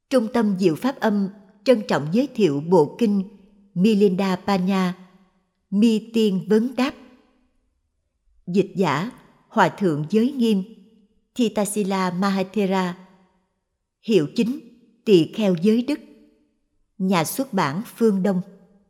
Trung tâm Diệu Pháp Âm trân trọng giới thiệu bộ kinh Milinda Panya, Mi Tiên Vấn Đáp. Dịch giả Hòa Thượng Giới Nghiêm, Thitasila Mahathera. Hiệu chính Tỳ Kheo Giới Đức. Nhà xuất bản Phương Đông.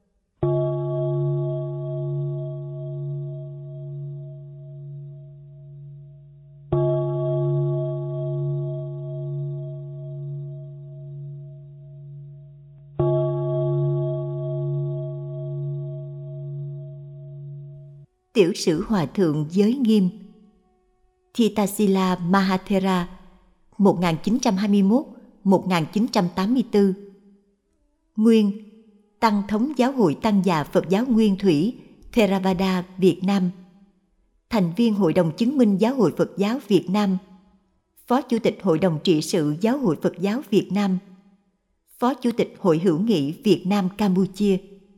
Tiểu sử Hòa Thượng Giới Nghiêm, Thitasila Mahathera, 1921-1984. Nguyên Tăng thống Giáo hội Tăng già Phật giáo Nguyên Thủy Theravada Việt Nam, thành viên Hội đồng chứng minh Giáo hội Phật giáo Việt Nam, Phó Chủ tịch Hội đồng trị sự Giáo hội Phật giáo Việt Nam, Phó Chủ tịch Hội hữu nghị Việt Nam Campuchia.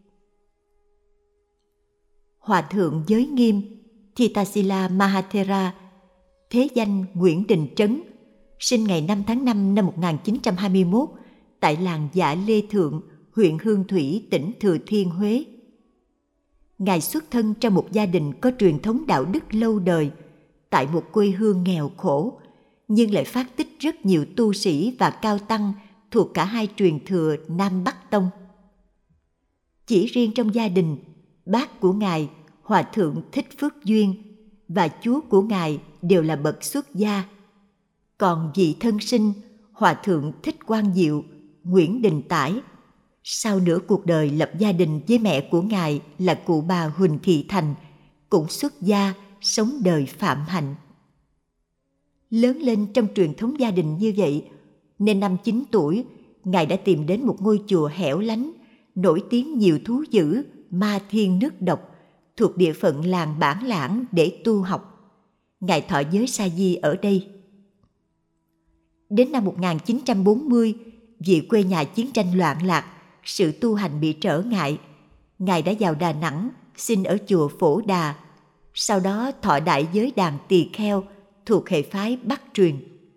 Hòa Thượng Giới Nghiêm Thitasila Mahathera, thế danh Nguyễn Đình Trấn, sinh ngày 5 tháng 5 năm 1921 tại làng Dạ Lê Thượng, huyện Hương Thủy, tỉnh Thừa Thiên Huế. Ngài xuất thân trong một gia đình có truyền thống đạo đức lâu đời, tại một quê hương nghèo khổ, nhưng lại phát tích rất nhiều tu sĩ và cao tăng thuộc cả hai truyền thừa Nam Bắc Tông. Chỉ riêng trong gia đình, bác của Ngài, Hòa Thượng Thích Phước Duyên, và chú của Ngài đều là bậc xuất gia. Còn vị thân sinh, Hòa Thượng Thích Quang Diệu, Nguyễn Đình Tải, sau nửa cuộc đời lập gia đình với mẹ của Ngài là cụ bà Huỳnh Thị Thành, cũng xuất gia, sống đời phạm hạnh. Lớn lên trong truyền thống gia đình như vậy, nên năm 9 tuổi, Ngài đã tìm đến một ngôi chùa hẻo lánh, nổi tiếng nhiều thú dữ, ma thiên nước độc, thuộc địa phận làng Bản Lãng để tu học. Ngài thọ giới sa di ở đây. Đến năm 1940, vì quê nhà chiến tranh loạn lạc, sự tu hành bị trở ngại, Ngài đã vào Đà Nẵng, xin ở chùa Phổ Đà, sau đó thọ đại giới đàn tỳ kheo thuộc hệ phái Bắc truyền.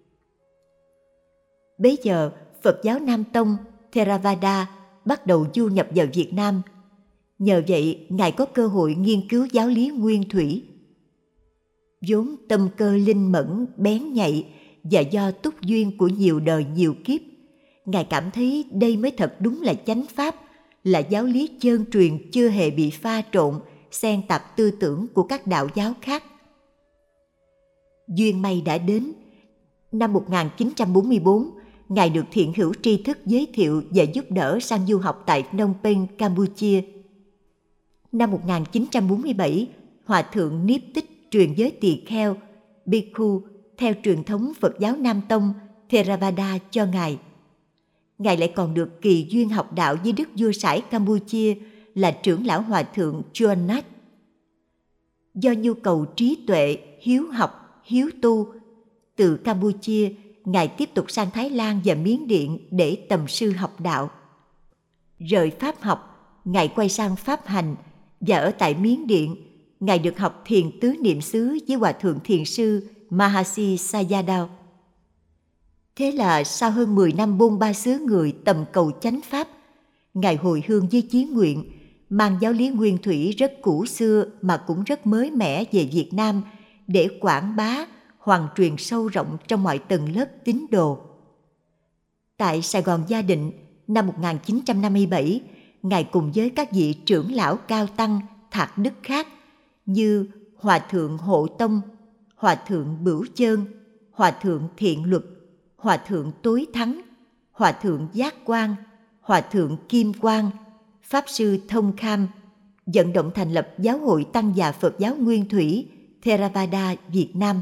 Bấy giờ, Phật giáo Nam Tông, Theravada bắt đầu du nhập vào Việt Nam. Nhờ vậy, Ngài có cơ hội nghiên cứu giáo lý nguyên thủy. Vốn tâm cơ linh mẫn, bén nhạy và do túc duyên của nhiều đời nhiều kiếp, Ngài cảm thấy đây mới thật đúng là chánh pháp, là giáo lý chân truyền chưa hề bị pha trộn, xen tạp tư tưởng của các đạo giáo khác. Duyên may đã đến. Năm 1944, Ngài được thiện hữu tri thức giới thiệu và giúp đỡ sang du học tại Phnom Penh, Campuchia. Năm 1947, Hòa Thượng Niếp Tích truyền giới tỳ kheo, Bhikkhu, theo truyền thống Phật giáo Nam Tông, Theravada cho Ngài. Ngài lại còn được kỳ duyên học đạo với Đức Vua Sải Campuchia là trưởng lão Hòa Thượng Chuan Nhat. Do nhu cầu trí tuệ, hiếu học, hiếu tu, từ Campuchia, Ngài tiếp tục sang Thái Lan và Miến Điện để tầm sư học đạo. Rời Pháp học, Ngài quay sang Pháp hành, và ở tại Miến Điện, Ngài được học thiền tứ niệm xứ với Hòa Thượng Thiền sư Mahasi Sayadaw. Thế là sau hơn 10 năm bôn ba xứ người tầm cầu chánh pháp, Ngài hồi hương với chí nguyện mang giáo lý nguyên thủy rất cũ xưa mà cũng rất mới mẻ về Việt Nam để quảng bá, hoàn truyền sâu rộng trong mọi tầng lớp tín đồ. Tại Sài Gòn Gia Định, năm 1957, Ngài cùng với các vị trưởng lão cao tăng thạc đức khác như Hòa Thượng Hộ Tông, Hòa Thượng Bửu Chơn, Hòa Thượng Thiện Luật, Hòa Thượng Tối Thắng, Hòa Thượng Giác Quang, Hòa Thượng Kim Quang, Pháp Sư Thông Kham, vận động thành lập Giáo hội Tăng già Phật giáo Nguyên Thủy Theravada Việt Nam.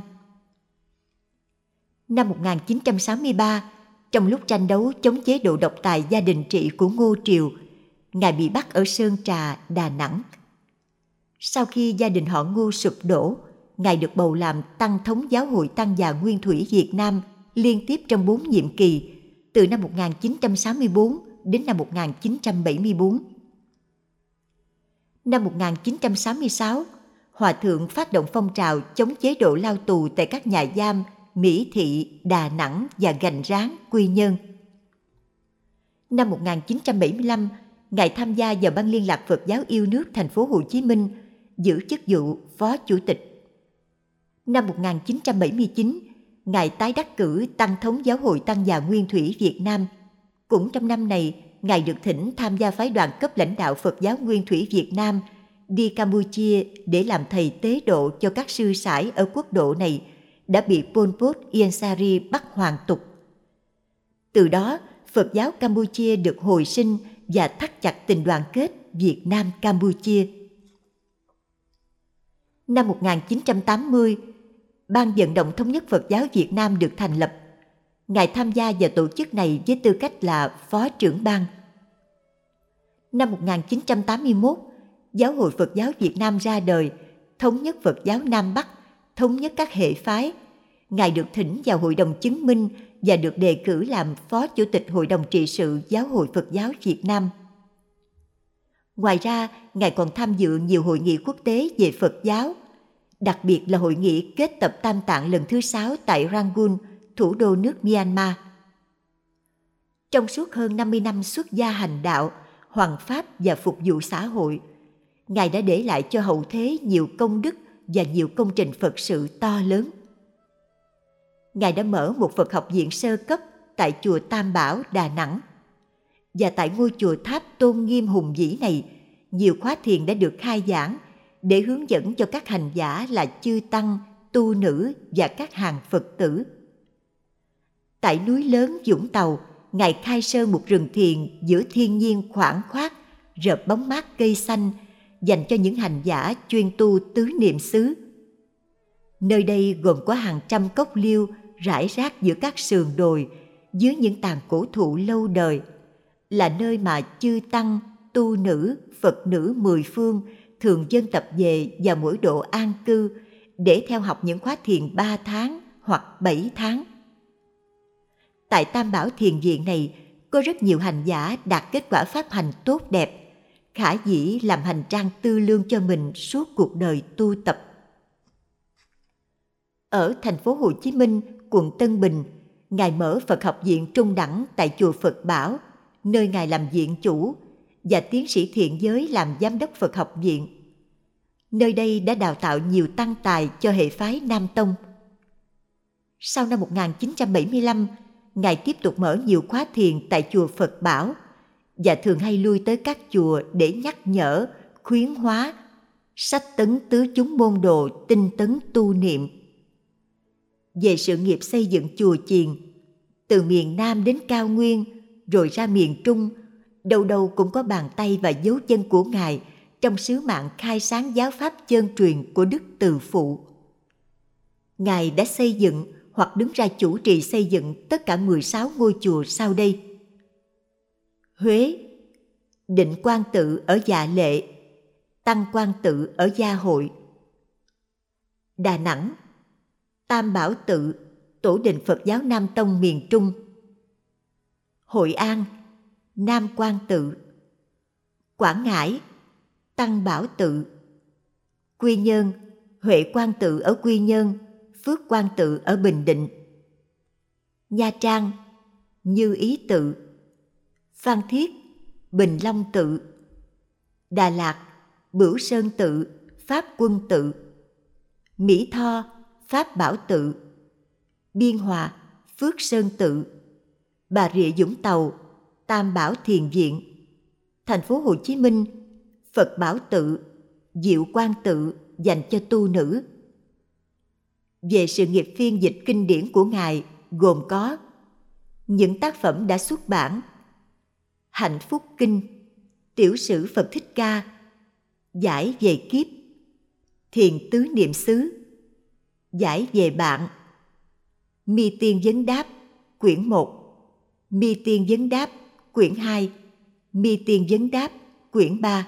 Năm 1963, trong lúc tranh đấu chống chế độ độc tài gia đình trị của Ngô Triều, Ngài bị bắt ở Sơn Trà, Đà Nẵng. Sau khi gia đình họ Ngô sụp đổ, Ngài được bầu làm Tăng thống Giáo hội Tăng già Nguyên Thủy Việt Nam liên tiếp trong 4 nhiệm kỳ, từ năm 1964 đến năm 1974. Năm 1966, Hòa Thượng phát động phong trào chống chế độ lao tù tại các nhà giam Mỹ Thị, Đà Nẵng và Gành Ráng, Quy Nhơn. Năm 1975, Ngài tham gia vào Ban Liên lạc Phật giáo yêu nước thành phố Hồ Chí Minh, giữ chức vụ Phó Chủ tịch. Năm 1979, Ngài tái đắc cử Tăng thống Giáo hội Tăng già Nguyên thủy Việt Nam. Cũng trong năm này, Ngài được thỉnh tham gia phái đoàn cấp lãnh đạo Phật giáo Nguyên thủy Việt Nam đi Campuchia để làm thầy tế độ cho các sư sãi ở quốc độ này đã bị Pol Pot Ieng Sari bắt hoàn tục. Từ đó, Phật giáo Campuchia được hồi sinh và thắt chặt tình đoàn kết Việt Nam-Campuchia. Năm 1980, Ban Vận động Thống nhất Phật giáo Việt Nam được thành lập. Ngài tham gia vào tổ chức này với tư cách là Phó trưởng ban. Năm 1981, Giáo hội Phật giáo Việt Nam ra đời, thống nhất Phật giáo Nam Bắc, thống nhất các hệ phái. Ngài được thỉnh vào Hội đồng chứng minh và được đề cử làm Phó Chủ tịch Hội đồng trị sự Giáo hội Phật giáo Việt Nam. Ngoài ra, Ngài còn tham dự nhiều hội nghị quốc tế về Phật giáo, đặc biệt là hội nghị kết tập Tam Tạng lần thứ 6 tại Rangoon, thủ đô nước Myanmar. Trong suốt hơn 50 năm xuất gia hành đạo, hoằng pháp và phục vụ xã hội, Ngài đã để lại cho hậu thế nhiều công đức và nhiều công trình Phật sự to lớn. Ngài đã mở một Phật học viện sơ cấp tại chùa Tam Bảo, Đà Nẵng. Và tại ngôi chùa tháp tôn nghiêm hùng vĩ này, nhiều khóa thiền đã được khai giảng để hướng dẫn cho các hành giả là chư tăng, tu nữ và các hàng Phật tử. Tại núi lớn Vũng Tàu, Ngài khai sơn một rừng thiền giữa thiên nhiên khoáng khoát, rợp bóng mát cây xanh, dành cho những hành giả chuyên tu tứ niệm xứ. Nơi đây gồm có hàng trăm cốc liêu rải rác giữa các sườn đồi, dưới những tàn cổ thụ lâu đời, là nơi mà chư tăng, tu nữ, Phật nữ 10 phương thường dân tập về vào mỗi độ an cư để theo học những khóa thiền 3 tháng hoặc 7 tháng. Tại Tam Bảo Thiền Viện này có rất nhiều hành giả đạt kết quả pháp hành tốt đẹp, khả dĩ làm hành trang tư lương cho mình suốt cuộc đời tu tập. Ở thành phố Hồ Chí Minh, quận Tân Bình, Ngài mở Phật học viện trung đẳng tại chùa Phật Bảo, nơi Ngài làm viện chủ, và tiến sĩ Thiện Giới làm giám đốc Phật học viện. Nơi đây đã đào tạo nhiều tăng tài cho hệ phái Nam Tông. Sau năm 1975, Ngài tiếp tục mở nhiều khóa thiền tại chùa Phật Bảo và thường hay lui tới các chùa để nhắc nhở, khuyến hóa, sách tấn tứ chúng môn đồ tinh tấn tu niệm. Về sự nghiệp xây dựng chùa chiền, từ miền Nam đến cao nguyên, rồi ra miền Trung, đâu đâu cũng có bàn tay và dấu chân của Ngài trong sứ mạng khai sáng giáo pháp chân truyền của Đức Từ Phụ. Ngài đã xây dựng hoặc đứng ra chủ trì xây dựng tất cả 16 ngôi chùa sau đây: Huế, Định Quang Tự ở Dạ Lệ, Tăng Quang Tự ở Gia Hội; Đà Nẵng, Tam Bảo Tự, Tổ đình Phật giáo Nam Tông miền Trung; Hội An, Nam Quang Tự; Quảng Ngãi, Tăng Bảo Tự; Quy Nhơn, Huệ Quang Tự ở Quy Nhơn, Phước Quang Tự ở Bình Định; Nha Trang, Như Ý Tự; Phan Thiết, Bình Long Tự; Đà Lạt, Bửu Sơn Tự, Pháp Quân Tự; Mỹ Tho, Pháp Bảo Tự; Biên Hòa, Phước Sơn Tự; Bà Rịa Vũng Tàu, Tam Bảo Thiền Viện; thành phố Hồ Chí Minh, Phật Bảo Tự, Diệu Quang Tự dành cho tu nữ. Về sự nghiệp phiên dịch kinh điển của Ngài gồm có những tác phẩm đã xuất bản: Hạnh Phúc Kinh, Tiểu sử Phật Thích Ca, Giải về Kiếp, Thiền Tứ Niệm xứ, Giải về Bạn, Mi Tiên Vấn Đáp, quyển 1, Mi Tiên Vấn Đáp, quyển 2, Mi Tiên Vấn Đáp, quyển 3.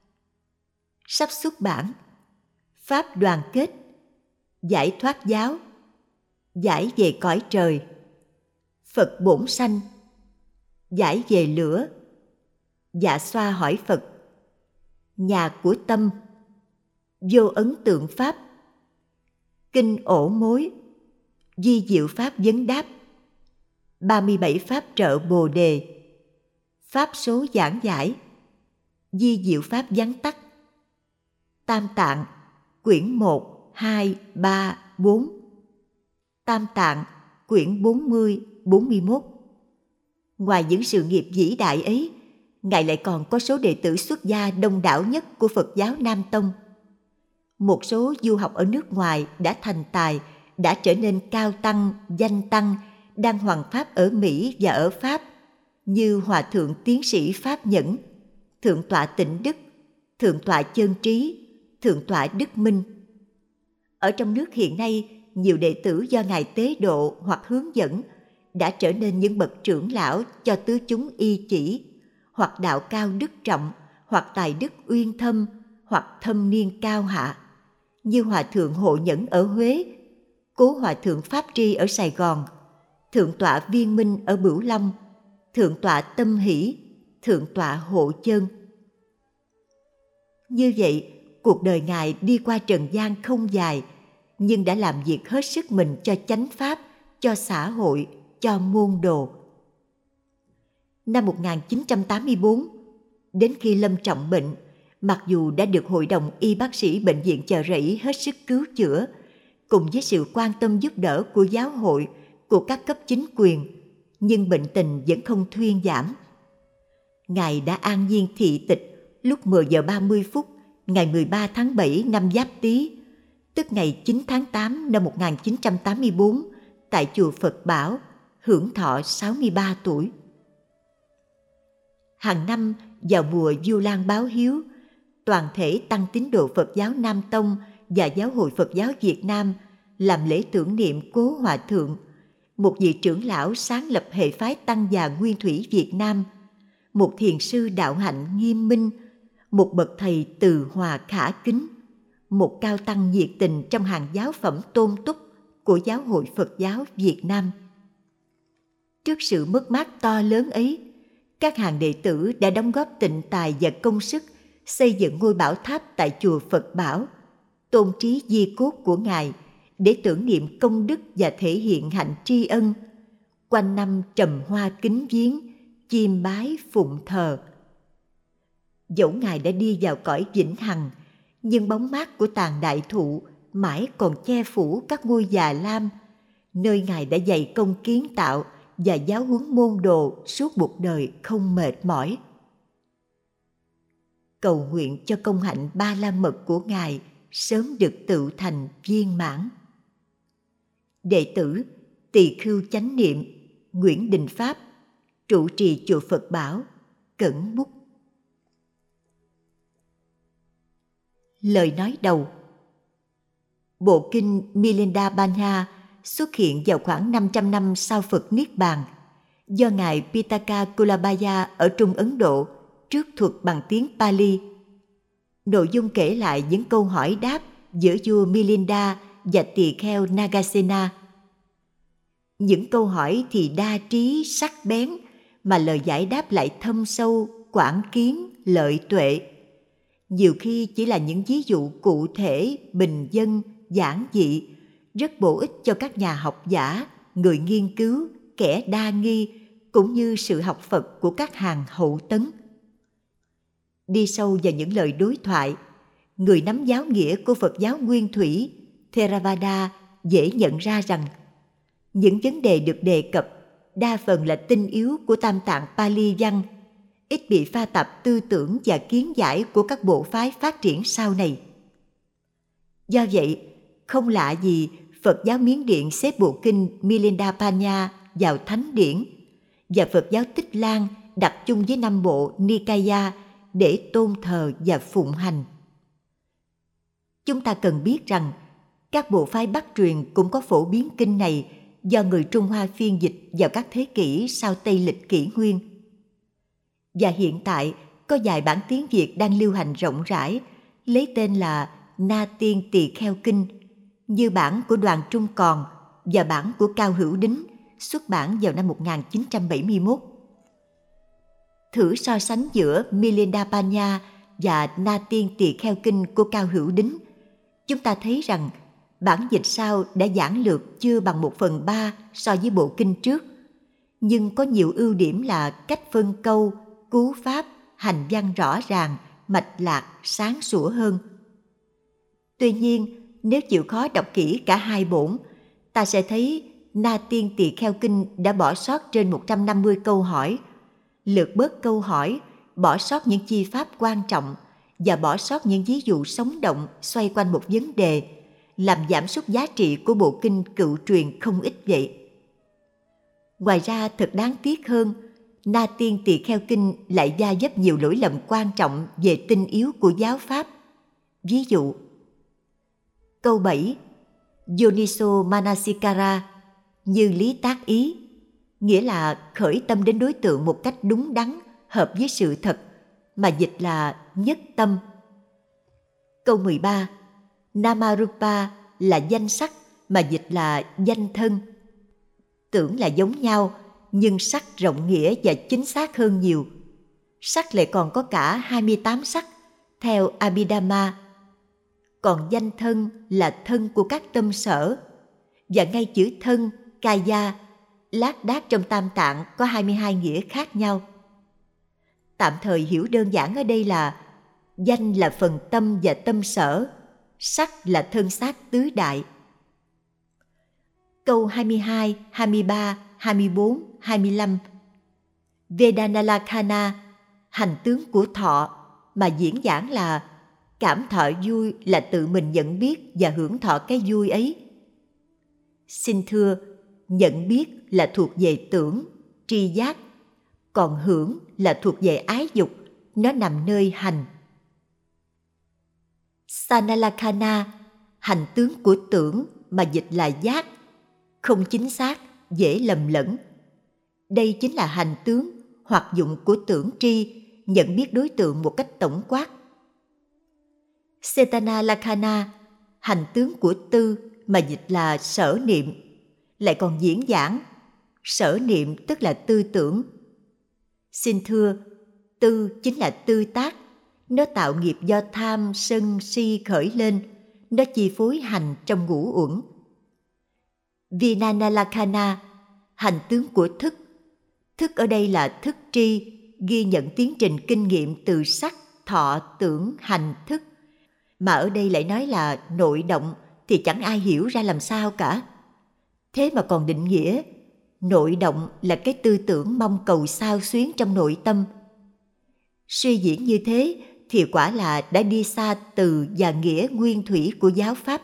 Sắp xuất bản: Pháp Đoàn Kết, Giải Thoát Giáo, Giải về Cõi Trời, Phật Bổn Sanh, Giải về Lửa, Dạ Xoa hỏi Phật, Nhà của Tâm, Vô Ấn Tượng Pháp, Kinh Ổ Mối, Di Diệu Pháp Vấn Đáp, 37 Pháp trợ Bồ Đề, Pháp số giảng giải, di diệu pháp vắn tắt, Tam Tạng, quyển 1, 2, 3, 4, Tam Tạng, quyển 40, 41. Ngoài những sự nghiệp vĩ đại ấy, Ngài lại còn có số đệ tử xuất gia đông đảo nhất của Phật giáo Nam Tông. Một số du học ở nước ngoài đã thành tài, đã trở nên cao tăng, danh tăng, đang hoằng pháp ở Mỹ và ở Pháp, như Hòa Thượng Tiến sĩ Pháp Nhẫn, Thượng tọa Tịnh Đức, Thượng tọa Chân Trí, Thượng tọa Đức Minh. Ở trong nước hiện nay, nhiều đệ tử do Ngài tế độ hoặc hướng dẫn đã trở nên những bậc trưởng lão cho tứ chúng y chỉ, hoặc đạo cao đức trọng, hoặc tài đức uyên thâm, hoặc thâm niên cao hạ, như Hòa Thượng Hộ Nhẫn ở Huế, Cố Hòa Thượng Pháp Tri ở Sài Gòn, Thượng tọa Viên Minh ở Bửu Long, Thượng tọa Tâm Hỷ, Thượng tọa Hộ Chân. Như vậy, cuộc đời Ngài đi qua trần gian không dài, nhưng đã làm việc hết sức mình cho chánh pháp, cho xã hội, cho môn đồ. Năm 1984, đến khi lâm trọng bệnh, mặc dù đã được Hội đồng Y bác sĩ Bệnh viện Chợ Rẫy hết sức cứu chữa, cùng với sự quan tâm giúp đỡ của giáo hội, của các cấp chính quyền, nhưng bệnh tình vẫn không thuyên giảm. Ngài đã an nhiên thị tịch lúc 10 giờ 30 phút ngày 13 tháng 7 năm Giáp Tý, tức ngày 9 tháng 8 năm 1984, tại chùa Phật Bảo, hưởng thọ 63 tuổi. Hàng năm vào mùa Vu Lan báo hiếu, toàn thể tăng tín đồ Phật giáo Nam Tông và Giáo hội Phật giáo Việt Nam làm lễ tưởng niệm Cố Hòa Thượng, một vị trưởng lão sáng lập hệ phái Tăng già Nguyên Thủy Việt Nam, một thiền sư đạo hạnh nghiêm minh, một bậc thầy từ hòa khả kính, một cao tăng nhiệt tình trong hàng giáo phẩm tôn túc của Giáo hội Phật giáo Việt Nam. Trước sự mất mát to lớn ấy, các hàng đệ tử đã đóng góp tịnh tài và công sức xây dựng ngôi bảo tháp tại chùa Phật Bảo, tôn trí di cốt của Ngài để tưởng niệm công đức và thể hiện hạnh tri ân, quanh năm trầm hoa kính viếng, chiêm bái phụng thờ. Dẫu Ngài đã đi vào cõi vĩnh hằng, nhưng bóng mát của tàn đại thụ mãi còn che phủ các ngôi già lam, nơi Ngài đã dày công kiến tạo và giáo huấn môn đồ suốt một đời không mệt mỏi. Cầu nguyện cho công hạnh Ba La Mật của Ngài sớm được tựu thành viên mãn. Đệ tử Tỳ Khưu Chánh Niệm, Nguyễn Đình Pháp, trụ trì chùa Phật Bảo, cẩn bút. Lời nói đầu. Bộ kinh Milinda-Banya xuất hiện vào khoảng 500 năm sau Phật Niết Bàn, do Ngài Pitaka Kulabaya ở Trung Ấn Độ trước thuật bằng tiếng Pali. Nội dung kể lại những câu hỏi đáp giữa vua Milinda và tỳ kheo Nagasena. Những câu hỏi thì đa trí sắc bén, mà lời giải đáp lại thâm sâu, quảng kiến, lợi tuệ. Nhiều khi chỉ là những ví dụ cụ thể, bình dân, giản dị, rất bổ ích cho các nhà học giả, người nghiên cứu, kẻ đa nghi, cũng như sự học Phật của các hàng hậu tấn. Đi sâu vào những lời đối thoại, người nắm giáo nghĩa của Phật giáo Nguyên Thủy, Theravada, dễ nhận ra rằng những vấn đề được đề cập đa phần là tinh yếu của Tam Tạng Pali văn, ít bị pha tạp tư tưởng và kiến giải của các bộ phái phát triển sau này. Do vậy, không lạ gì Phật giáo Miến Điện xếp bộ kinh Milinda-Banya vào thánh điển, và Phật giáo Tích Lan đặt chung với 5 bộ Nikaya để tôn thờ và phụng hành. Chúng ta cần biết rằng các bộ phái Bắc truyền cũng có phổ biến kinh này do người Trung Hoa phiên dịch vào các thế kỷ sau Tây lịch kỷ nguyên. Và hiện tại có vài bản tiếng Việt đang lưu hành rộng rãi, lấy tên là Na Tiên Tỳ Kheo Kinh, như bản của Đoàn Trung Còn và bản của Cao Hữu Đính, xuất bản vào năm 1971. Thử so sánh giữa Milinda-Banya và Na Tiên Tỳ Kheo Kinh của Cao Hữu Đính, chúng ta thấy rằng bản dịch sau đã giản lược chưa bằng 1/3 so với bộ kinh trước, nhưng có nhiều ưu điểm là cách phân câu, cú pháp, hành văn rõ ràng, mạch lạc, sáng sủa hơn. Tuy nhiên, nếu chịu khó đọc kỹ cả hai bổn, ta sẽ thấy Na Tiên Tỳ Kheo Kinh đã bỏ sót trên 150 câu hỏi, lược bớt câu hỏi, bỏ sót những chi pháp quan trọng và bỏ sót những ví dụ sống động xoay quanh một vấn đề, làm giảm sút giá trị của bộ kinh cựu truyền không ít vậy. Ngoài ra, thật đáng tiếc hơn, Na Tiên Tỳ Kheo Kinh lại gia dấp nhiều lỗi lầm quan trọng về tinh yếu của giáo pháp. Ví dụ, câu 7, Yoniso Manasikara, như lý tác ý, nghĩa là khởi tâm đến đối tượng một cách đúng đắn, hợp với sự thật, mà dịch là nhất tâm. Câu 13, Namarupa là danh sắc, mà dịch là danh thân. Tưởng là giống nhau, nhưng sắc rộng nghĩa và chính xác hơn nhiều. Sắc lại còn có cả 28 sắc, theo Abhidhamma. Còn danh thân là thân của các tâm sở. Và ngay chữ thân, kaya, lác đác trong Tam Tạng có 22 nghĩa khác nhau. Tạm thời hiểu đơn giản ở đây là danh là phần tâm và tâm sở, sắc là thân xác tứ đại. Câu 22, 23, 24, 25 Vedanalakhana, hành tướng của thọ, mà diễn giảng là cảm thọ vui là tự mình nhận biết và hưởng thọ cái vui ấy. Xin thưa, nhận biết là thuộc về tưởng, tri giác, còn hưởng là thuộc về ái dục, nó nằm nơi hành. Sanalakhana, hành tướng của tưởng, mà dịch là giác, không chính xác, dễ lầm lẫn. Đây chính là hành tướng, hoạt dụng của tưởng tri, nhận biết đối tượng một cách tổng quát. Cetana-lakhana, hành tướng của tư, mà dịch là sở niệm, lại còn diễn giảng. Sở niệm tức là tư tưởng. Xin thưa, tư chính là tư tác, nó tạo nghiệp do tham, sân, si khởi lên, nó chi phối hành trong ngũ uẩn. Vinanalakhana, hành tướng của thức. Thức ở đây là thức tri, ghi nhận tiến trình kinh nghiệm từ sắc, thọ, tưởng, hành, thức. Mà ở đây lại nói là nội động thì chẳng ai hiểu ra làm sao cả. Thế mà còn định nghĩa, nội động là cái tư tưởng mong cầu xao xuyến trong nội tâm. Suy diễn như thế thì quả là đã đi xa từ và nghĩa nguyên thủy của giáo pháp.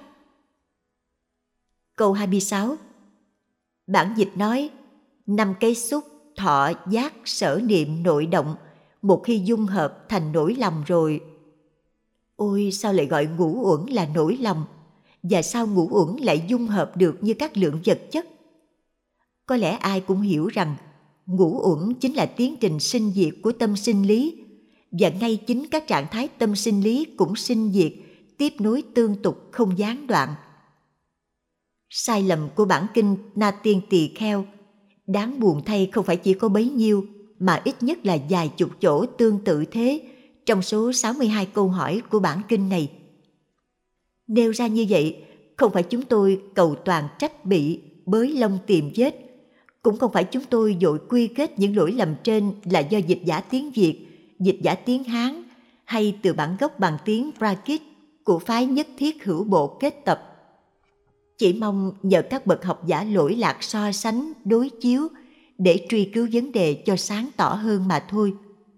Câu 26, bản dịch nói, 5 cái xúc, thọ, giác, sở niệm, nội động, một khi dung hợp thành nỗi lòng rồi. Ôi, sao lại gọi ngũ uẩn là nỗi lòng? Và sao ngũ uẩn lại dung hợp được như các lượng vật chất? Có lẽ ai cũng hiểu rằng ngũ uẩn chính là tiến trình sinh diệt của tâm sinh lý, và ngay chính các trạng thái tâm sinh lý cũng sinh diệt, tiếp nối tương tục không gián đoạn. Sai lầm của bản kinh Na Tiên Tỳ Kheo, đáng buồn thay không phải chỉ có bấy nhiêu, mà ít nhất là vài chục chỗ tương tự thế trong số 62 câu hỏi của bản kinh này. Nêu ra như vậy, không phải chúng tôi cầu toàn trách bị, bới lông tìm vết, cũng không phải chúng tôi vội quy kết những lỗi lầm trên là do dịch giả tiếng Việt, dịch giả tiếng Hán hay từ bản gốc bằng tiếng Prakrit của phái Nhất Thiết Hữu Bộ kết tập. Chỉ mong nhờ các bậc học giả lỗi lạc so sánh, đối chiếu để truy cứu vấn đề cho sáng tỏ hơn mà thôi.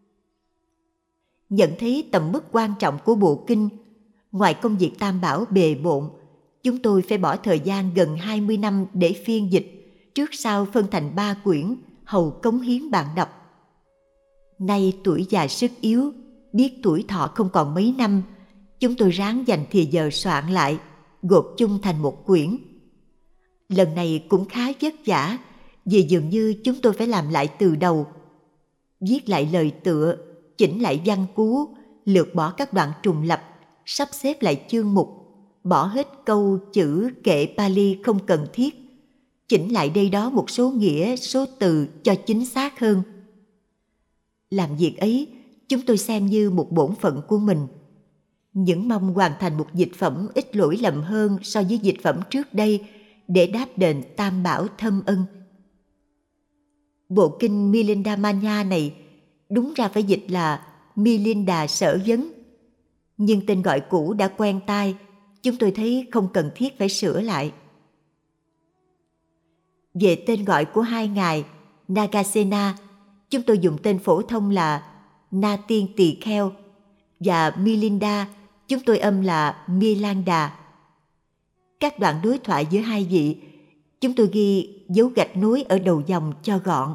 Nhận thấy tầm mức quan trọng của bộ kinh, ngoài công việc tam bảo bề bộn, chúng tôi phải bỏ thời gian gần 20 năm để phiên dịch, trước sau phân thành 3 quyển, hầu cống hiến bạn đọc. Nay tuổi già sức yếu, biết tuổi thọ không còn mấy năm, chúng tôi ráng dành thì giờ soạn lại, gộp chung thành một quyển. Lần này cũng khá vất vả, vì dường như chúng tôi phải làm lại từ đầu. Viết lại lời tựa, chỉnh lại văn cú, lược bỏ các đoạn trùng lặp, sắp xếp lại chương mục, bỏ hết câu chữ kệ Pali không cần thiết, chỉnh lại đây đó một số nghĩa, số từ cho chính xác hơn. Làm việc ấy, chúng tôi xem như một bổn phận của mình. Những mong hoàn thành một dịch phẩm ít lỗi lầm hơn so với dịch phẩm trước đây để đáp đền tam bảo thâm ân. Bộ kinh Milinda Manya này đúng ra phải dịch là Milinda Sở Vấn. Nhưng tên gọi cũ đã quen tai, chúng tôi thấy không cần thiết phải sửa lại. Về tên gọi của hai ngài Nagasena, chúng tôi dùng tên phổ thông là Na Tiên Tỳ Kheo, và Milinda chúng tôi âm là Milanda. Các đoạn đối thoại giữa hai vị, chúng tôi ghi dấu gạch nối ở đầu dòng cho gọn.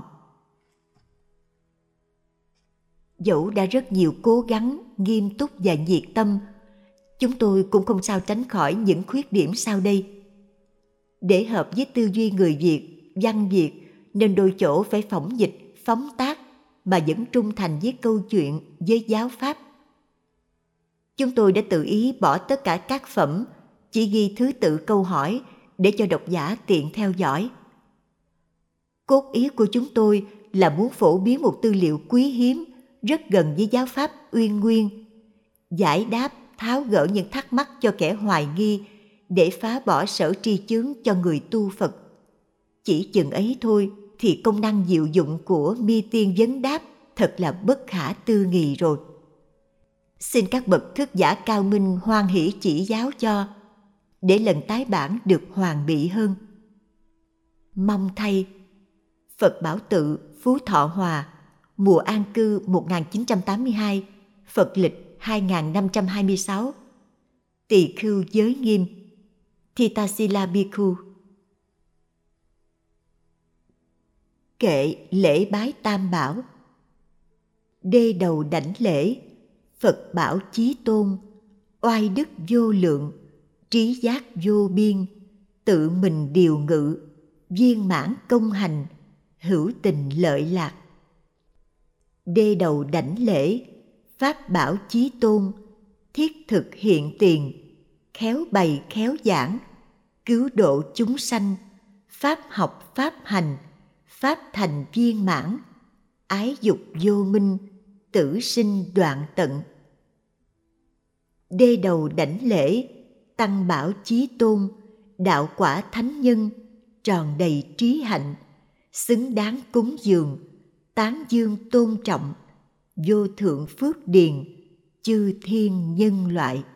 Dẫu đã rất nhiều cố gắng, nghiêm túc và nhiệt tâm, chúng tôi cũng không sao tránh khỏi những khuyết điểm sau đây. Để hợp với tư duy người Việt, văn Việt, nên đôi chỗ phải phỏng dịch, phóng tác, mà vẫn trung thành với câu chuyện, với giáo pháp. Chúng tôi đã tự ý bỏ tất cả các phẩm, chỉ ghi thứ tự câu hỏi để cho độc giả tiện theo dõi. Cốt ý của chúng tôi là muốn phổ biến một tư liệu quý hiếm, rất gần với giáo pháp Uyên Nguyên, giải đáp, tháo gỡ những thắc mắc cho kẻ hoài nghi để phá bỏ sở tri chướng cho người tu Phật. Chỉ chừng ấy thôi thì công năng diệu dụng của Mi Tiên Vấn Đáp thật là bất khả tư nghị rồi. Xin các bậc thức giả cao minh hoan hỷ chỉ giáo cho, để lần tái bản được hoàn mỹ hơn. Mong thay. Phật Bảo Tự, Phú Thọ Hòa, mùa an cư 1982, Phật lịch 2526. Tỳ khưu giới nghiêm, Thitasila Bhikkhu. Kệ lễ bái Tam Bảo. Đê đầu đảnh lễ, Phật bảo chí tôn, oai đức vô lượng, trí giác vô biên, tự mình điều ngự, viên mãn công hành, hữu tình lợi lạc. Đê đầu đảnh lễ, pháp bảo chí tôn, thiết thực hiện tiền, khéo bày khéo giảng, cứu độ chúng sanh, pháp học pháp hành, pháp thành viên mãn, ái dục vô minh, tử sinh đoạn tận. Đê đầu đảnh lễ, tăng bảo chí tôn, đạo quả thánh nhân, tròn đầy trí hạnh, xứng đáng cúng dường, tán dương tôn trọng, vô thượng phước điền, chư thiên nhân loại.